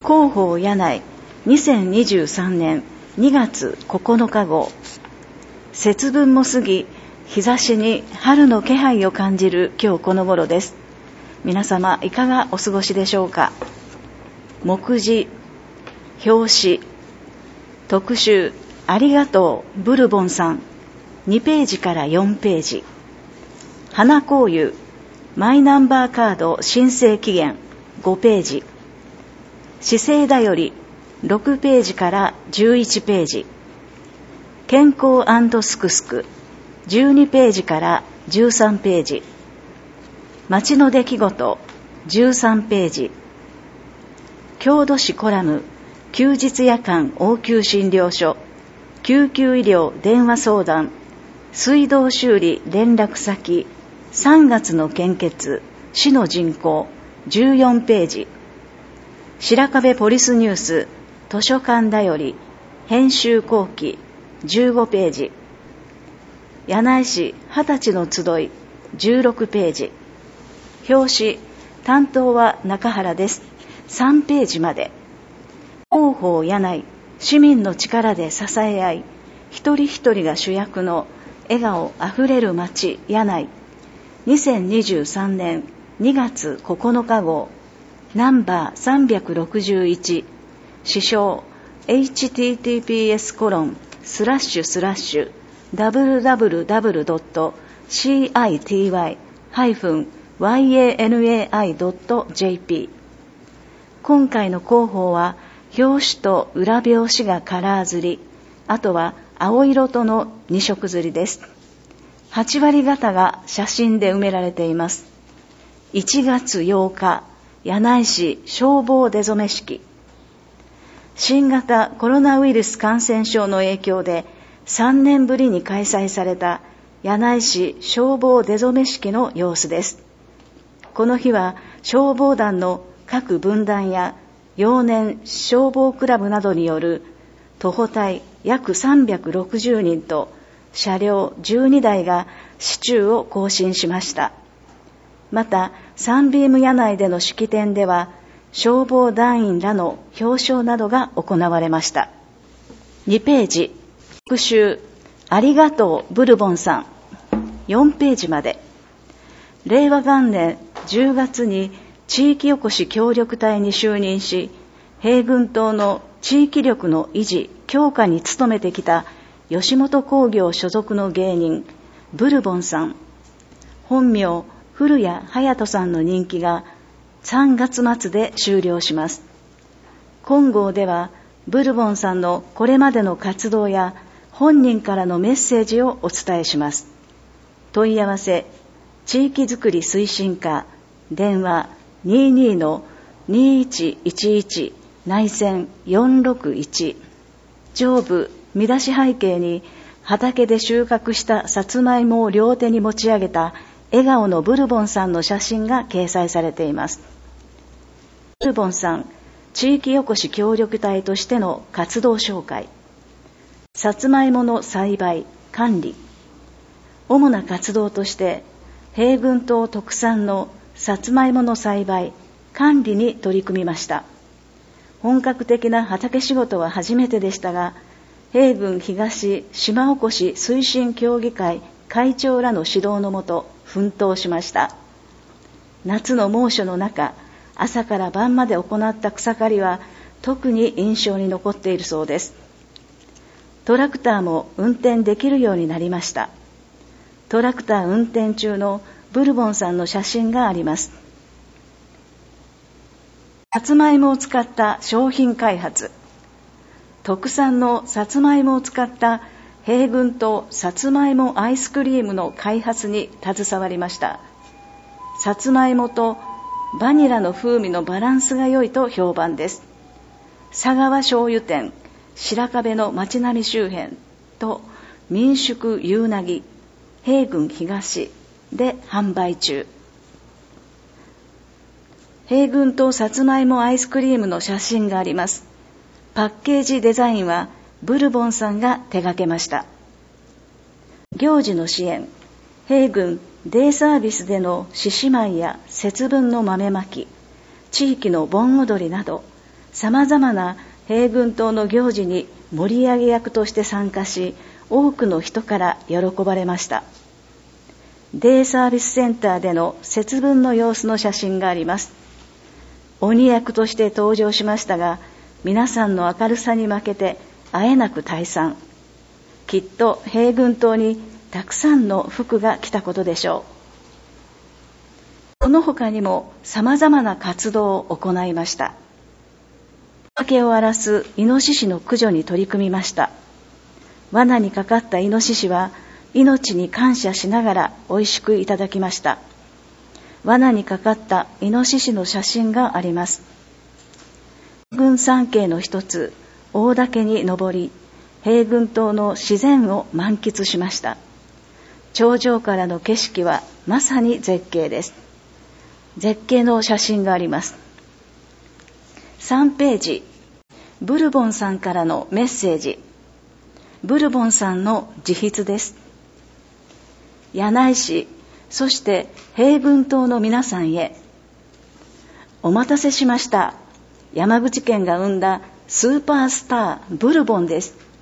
広報柳井2023年2月9日号。節分も過ぎ、日差しに春の気配を感じる今日この頃です。皆様いかがお過ごしでしょうか。目次、表紙、特集、ありがとうブルボンさん、2ページから4ページ。花香油、マイナンバーカード申請期限、5ページ。姿勢だより、6ページから11ページ。健康&すくすく、12ページから13ページ。街の出来事、13ページ。郷土史コラム、休日夜間応急診療所、救急医療電話相談、水道修理連絡先、3月の献血、市の人口、14ページ。白壁ポリスニュース、図書館だより、編集後期、15ページ。柳井市20歳の集い、16ページ。表紙、担当は中原です。3ページまで。広報柳井、市民の力で支え合い、一人一人が主役の笑顔あふれる街柳井。2023年2月9日号。ナンバー361、支障 https://www.city-yanai.jp。 今回の広報は表紙と裏表紙がカラー刷り、あとは青色との2色刷りです。8割方が写真で埋められています。1月8日、柳井市消防出初め式。新型コロナウイルス感染症の影響で3年ぶりに開催された柳井市消防出初め式の様子です。この日は消防団の各分団や幼年消防クラブなどによる徒歩隊約360人と車両12台が市中を行進しました。また、サンビーム柳井での式典では、消防団員らの表彰などが行われました。2ページ、復習、ありがとうブルボンさん、4ページまで。令和元年10月に地域おこし協力隊に就任し、平郡島の地域力の維持・強化に努めてきた吉本興業所属の芸人、ブルボンさん。本名、古谷隼人さんの任期が3月末で終了します。今号ではブルボンさんのこれまでの活動や本人からのメッセージをお伝えします。問い合わせ、地域づくり推進課、電話 22-2111 内線461。上部見出し背景に畑で収穫したさつまいもを両手に持ち上げた笑顔のブルボンさんの写真が掲載されています。ブルボンさん、地域おこし協力隊としての活動紹介。さつまいもの栽培、管理。主な活動として、平郡島特産のさつまいもの栽培、管理に取り組みました。本格的な畑仕事は初めてでしたが、平郡東島おこし推進協議会会長らの指導のもと、奮闘しました。夏の猛暑の中、朝から晩まで行った草刈りは特に印象に残っているそうです。トラクターも運転できるようになりました。トラクター運転中のブルボンさんの写真があります。さつまいもを使った商品開発。特産のさつまいもを使った平郡とさつまいもアイスクリームの開発に携わりました。さつまいもとバニラの風味のバランスが良いと評判です。佐川醤油店、白壁の町並み周辺と民宿ゆうなぎ、平郡東で販売中。平郡とさつまいもアイスクリームの写真があります。パッケージデザインはブルボンさんが手掛けました。行事の支援、平郡デイサービスでの獅子舞や節分の豆まき、地域の盆踊りなど、 さまざまな平郡島の行事に盛り上げ役として参加し、多くの人から喜ばれました。デイサービスセンターでの節分の様子の写真があります。鬼役として登場しましたが、皆さんの明るさに負けてあえなく退散。きっと平郡島にたくさんの福が来たことでしょう。この他にも様々な活動を行いました。畑を荒らすイノシシの駆除に取り組みました。罠にかかったイノシシは命に感謝しながら美味しくいただきました。罠にかかったイノシシの写真があります。平郡山系の一つ、大岳に登り、平郡島の自然を満喫しました。頂上からの景色はまさに絶景です。絶景の写真があります。3ページ、ブルボンさんからのメッセージ。ブルボンさんの自筆です。柳井市、そして平郡島の皆さんへ。お待たせしました。山口県が生んだスーパースター、ブルボンです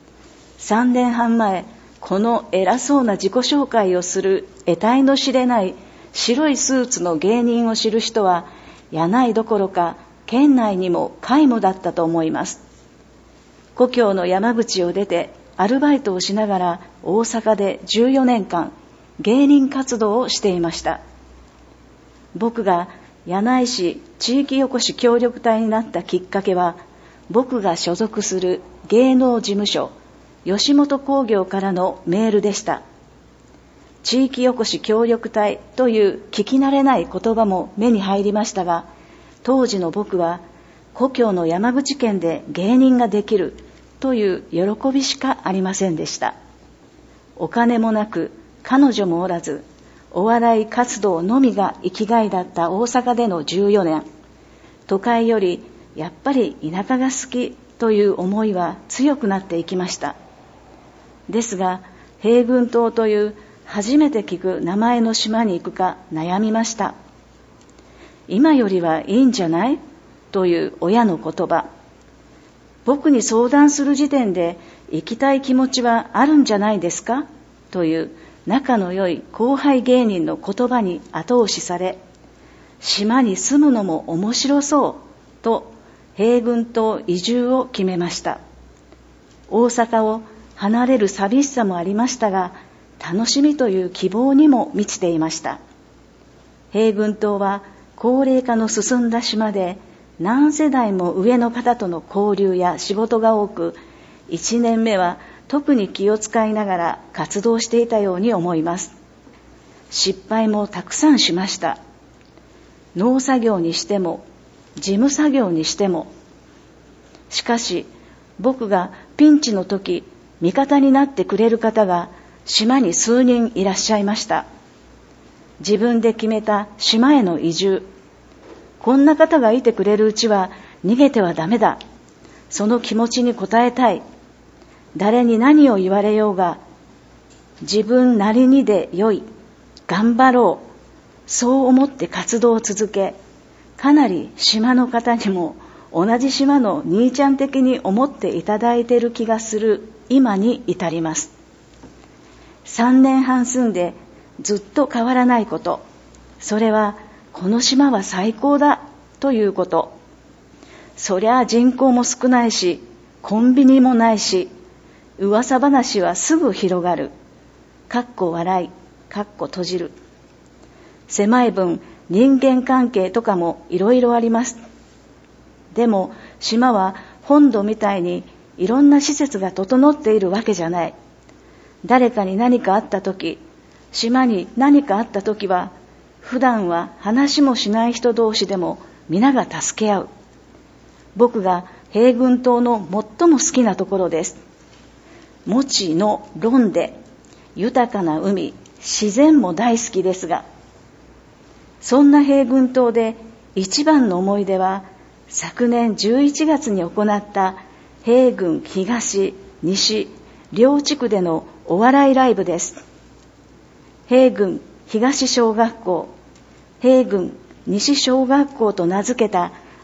。3年半前、この偉そうな自己紹介をする得体の知れない白いスーツの芸人を知る人は、柳井どころか県内にも皆無だったと思います。故郷の山口を出てアルバイトをしながら大阪で14年間芸人活動をしていました。僕が柳井市地域おこし協力隊になったきっかけは、僕が所属する芸能事務所吉本興業からのメールでした。地域おこし協力隊という聞き慣れない言葉も目に入りましたが、当時の僕は故郷の山口県で芸人ができるという喜びしかありませんでした。お金もなく彼女もおらず、お笑い活動のみが生きがいだった大阪での14年、都会よりやっぱり田舎が好きという思いは強くなっていきました。ですが、平郡島という初めて聞く名前の島に行くか悩みました。今よりはいいんじゃないという親の言葉。僕に相談する時点で行きたい気持ちはあるんじゃないですかという仲の良い後輩芸人の言葉に後押しされ、島に住むのも面白そうと平郡島移住を決めました。大阪を離れる寂しさもありましたが、楽しみという希望にも満ちていました。平郡島は高齢化の進んだ島で、何世代も上の方との交流や仕事が多く、1年目は特に気を使いながら活動していたように思います。失敗もたくさんしました。農作業にしても、事務作業にしても。しかし、僕がピンチの時、味方になってくれる方が島に数人いらっしゃいました。自分で決めた島への移住。こんな方がいてくれるうちは逃げてはダメだ。その気持ちに応えたい。誰に何を言われようが、自分なりにでよい。頑張ろう。そう思って活動を続け、かなり島の方にも同じ島の兄ちゃん的に思っていただいている気がする今に至ります。3年半住んでずっと変わらないこと、それはこの島は最高だということ。そりゃ人口も少ないし、コンビニもないし、噂話はすぐ広がる。かっこ笑い、かっこ閉じる。狭い分、人間関係とかもいろいろあります。でも、島は本土みたいにいろんな施設が整っているわけじゃない。誰かに何かあったとき、島に何かあったときは、普段は話もしない人同士でも皆が助け合う。僕が平郡島の最も好きなところです。もちの論で、豊かな海、自然も大好きですが、そんな平郡島で一番の思い出は、昨年11月に行った平郡東、西、両地区でのお笑いライブです。平郡東小学校、平郡西小学校と名付けた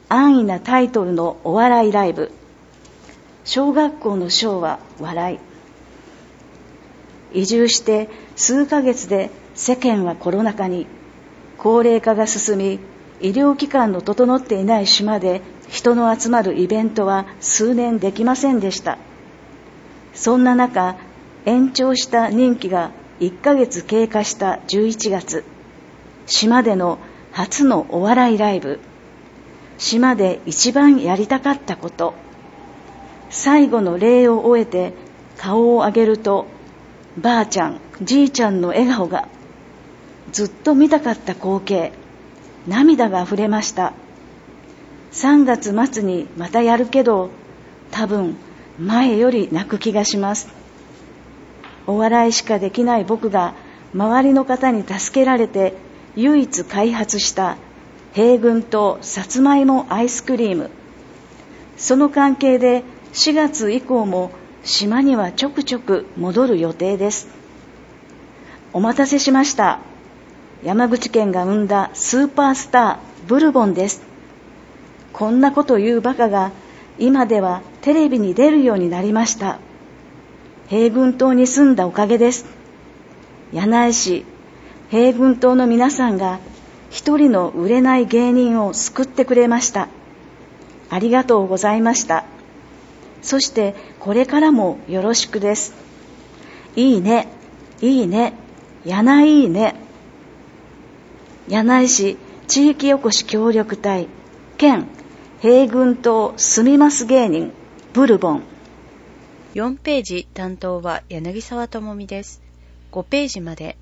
安易なタイトルのお笑いライブ。小学校の小は笑い。移住して数ヶ月で世間はコロナ禍に。高齢化が進み、医療機関の整っていない島で人の集まるイベントは数年できませんでした。そんな中、延長した任期が1ヶ月経過した11月、島での初のお笑いライブ。島で一番やりたかったこと。最後の礼を終えて顔を上げると、ばあちゃん、じいちゃんの笑顔が、ずっと見たかった光景、涙があふれました。3月末にまたやるけど、多分前より泣く気がします。お笑いしかできない僕が周りの方に助けられて唯一開発した平郡とさつまいもアイスクリーム。その関係で4月以降も島にはちょくちょく戻る予定です。お待たせしました。山口県が生んだスーパースターブルボンです。こんなこと言うバカが今ではテレビに出るようになりました。平郡島に住んだおかげです。柳井市平郡島の皆さんが一人の売れない芸人を救ってくれました。ありがとうございました。そしてこれからもよろしくです。いいね、いいね、柳井ね。柳井市地域おこし協力隊兼平郡島住みます芸人ブルボン。 4ページ担当は柳沢智美です。5ページまで。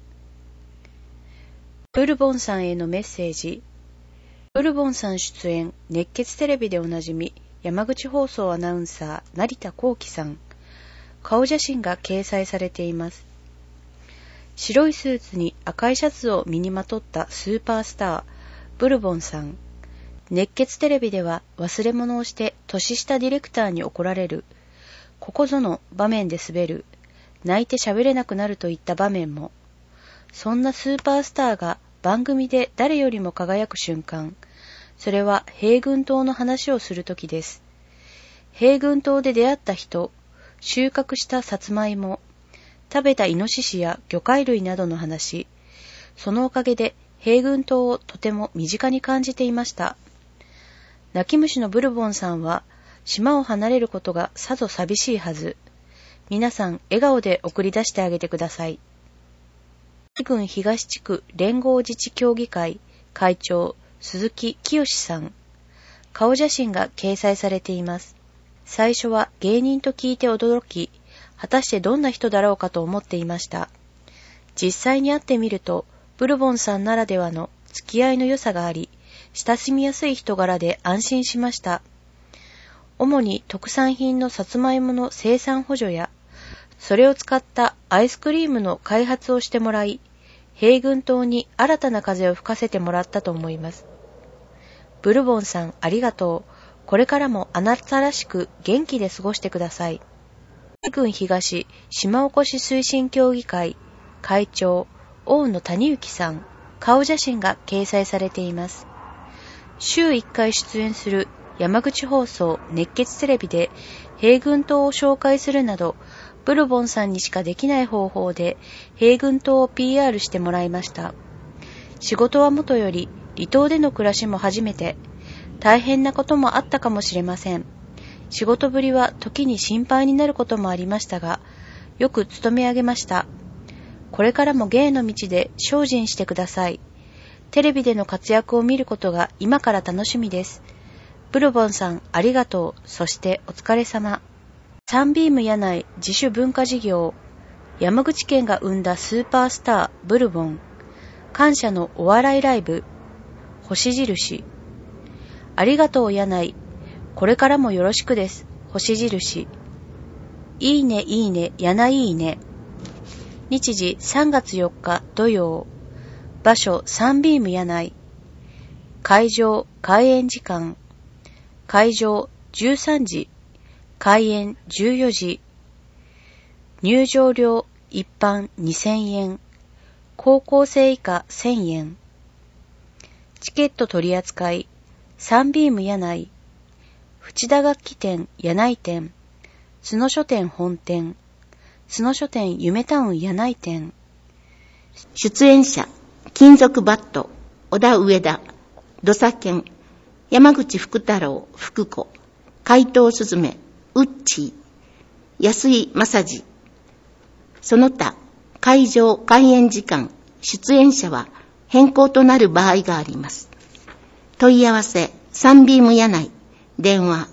ブルボンさんへのメッセージ。ブルボンさん出演、熱血テレビでおなじみ、山口放送アナウンサー、成田幸喜さん。顔写真が掲載されています。白いスーツに赤いシャツを身にまとったスーパースター、ブルボンさん。熱血テレビでは忘れ物をして年下ディレクターに怒られる。ここぞの場面で滑る。泣いて喋れなくなるといった場面も。そんなスーパースターが番組で誰よりも輝く瞬間。それは平郡島の話をするときです。平郡島で出会った人、収穫したさつまいも、食べたイノシシや魚介類などの話。そのおかげで平郡島をとても身近に感じていました。泣き虫のブルボンさんは島を離れることがさぞ寂しいはず。皆さん笑顔で送り出してあげてください。郡東地区連合自治協議会会長鈴木清さん。顔写真が掲載されています。最初は芸人と聞いて驚き、果たしてどんな人だろうかと思っていました。実際に会ってみると、ブルボンさんならではの付き合いの良さがあり、親しみやすい人柄で安心しました。主に特産品のさつまいもの生産補助や、それを使ったアイスクリームの開発をしてもらい、平郡島に新たな風を吹かせてもらったと思います。ブルボンさんありがとう。これからもあなたらしく元気で過ごしてください。郡東島おこし推進協議会会長大野谷幸さん。顔写真が掲載されています。週1回出演する山口放送熱血テレビで平郡島を紹介するなど、ブルボンさんにしかできない方法で平郡島を PR してもらいました。仕事はもとより離島での暮らしも初めて、大変なこともあったかもしれません。仕事ぶりは時に心配になることもありましたが、よく務め上げました。これからも芸の道で精進してください。テレビでの活躍を見ることが今から楽しみです。ブルボンさんありがとう。そしてお疲れ様。サンビーム柳井自主文化事業。山口県が生んだスーパースターブルボン。感謝のお笑いライブ。星印。ありがとう柳井。これからもよろしくです。星印。いいねいいね柳井いいね。日時3月4日土曜。場所サンビーム柳井。会場開演時間。会場13時。開演14時。入場料一般2000円。高校生以下1000円。チケット取り扱いサンビーム柳井、淵田楽器店柳井店、角書店本店、角書店夢タウン柳井店。 出演者、金属バット、小田上田、土佐健、山口福太郎、福子、怪盗すずめ、ウッチー、安井正治。その他、会場開演時間、出演者は変更となる場合があります。問い合わせ、サンビーム柳井、電話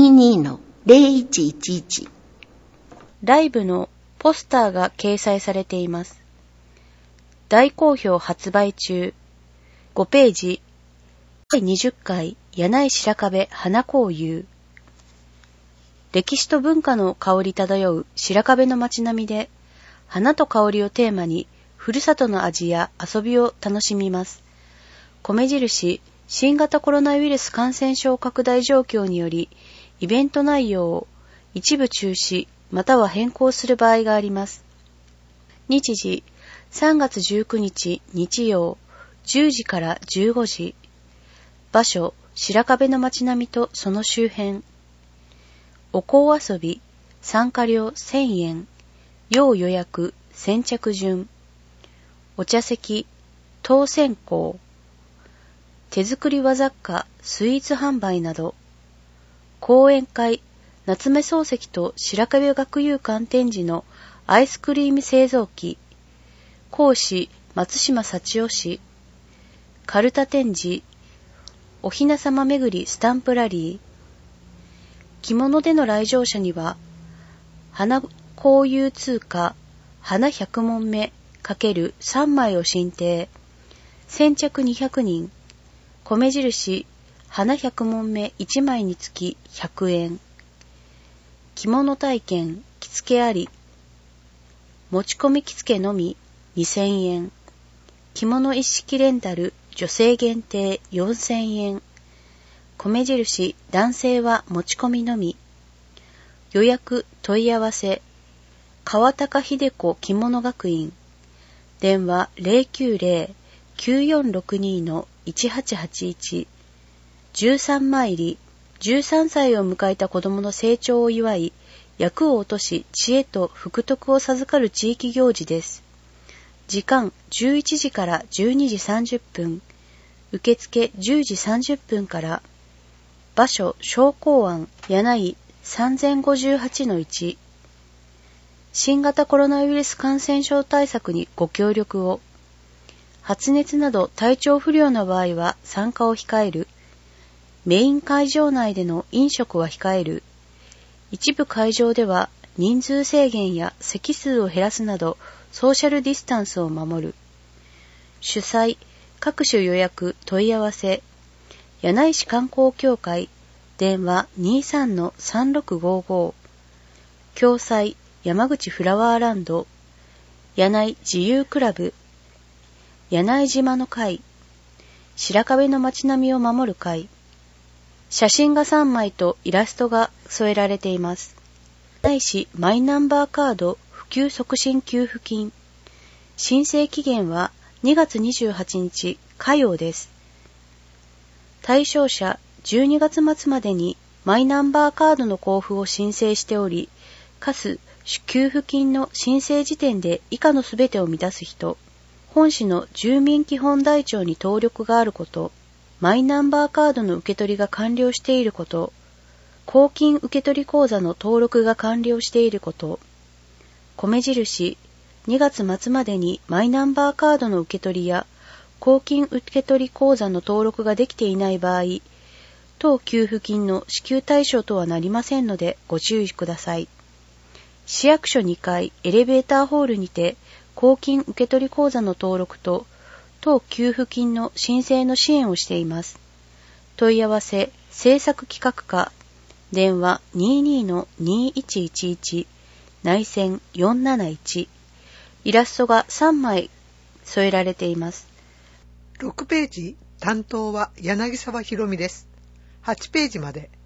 22-0111。 ライブのポスターが掲載されています。大好評発売中。5ページ。第20回柳井白壁花交友。歴史と文化の香り漂う白壁の街並みで、花と香りをテーマにふるさとの味や遊びを楽しみます。米印、新型コロナウイルス感染症拡大状況により、イベント内容を一部中止または変更する場合があります。日時、3月19日日曜、10時から15時。場所、白壁の街並みとその周辺。お香遊び、参加料1000円。要予約、先着順。お茶席、当選香。手作り和雑貨、スイーツ販売など。講演会、夏目漱石と白壁学友館展示のアイスクリーム製造機。講師、松島幸男氏。カルタ展示、お雛様めぐりスタンプラリー。着物での来場者には、花交友通貨、花100問目×3枚を進呈。先着200人。米印、花100問目1枚につき100円。着物体験、着付けあり。持ち込み着付けのみ2000円。着物一式レンタル、女性限定4000円。米印、男性は持ち込みのみ。予約、問い合わせ。川高秀子着物学院。電話 090-9462-1881。13参り。13歳を迎えた子供の成長を祝い、厄を落とし知恵と福徳を授かる地域行事です。時間11時から12時30分。受付10時30分から。場所、商工庵柳井 3058-1。新型コロナウイルス感染症対策にご協力を。発熱など体調不良の場合は参加を控える。メイン会場内での飲食は控える。一部会場では人数制限や席数を減らすなどソーシャルディスタンスを守る。主催、各種予約、問い合わせ。柳井市観光協会、電話 23-3655。共催、山口フラワーランド。柳井自由クラブ。柳井島の会。白壁の街並みを守る会。写真が3枚とイラストが添えられています。柳井市マイナンバーカード普及促進給付金。申請期限は2月28日火曜です。対象者12月末までにマイナンバーカードの交付を申請しており、かつ給付金の申請時点で以下のすべてを満たす人、本市の住民基本台帳に登録があること、マイナンバーカードの受け取りが完了していること、公金受取口座の登録が完了していること、米印、2月末までにマイナンバーカードの受け取りや公金受取口座の登録ができていない場合、当給付金の支給対象とはなりませんのでご注意ください。市役所2階エレベーターホールにて公金受取口座の登録と当給付金の申請の支援をしています。問い合わせ、政策企画課、電話 22-2111、内線471、イラストが3枚添えられています。 6ページ、担当は柳沢ひろみです。8ページまで。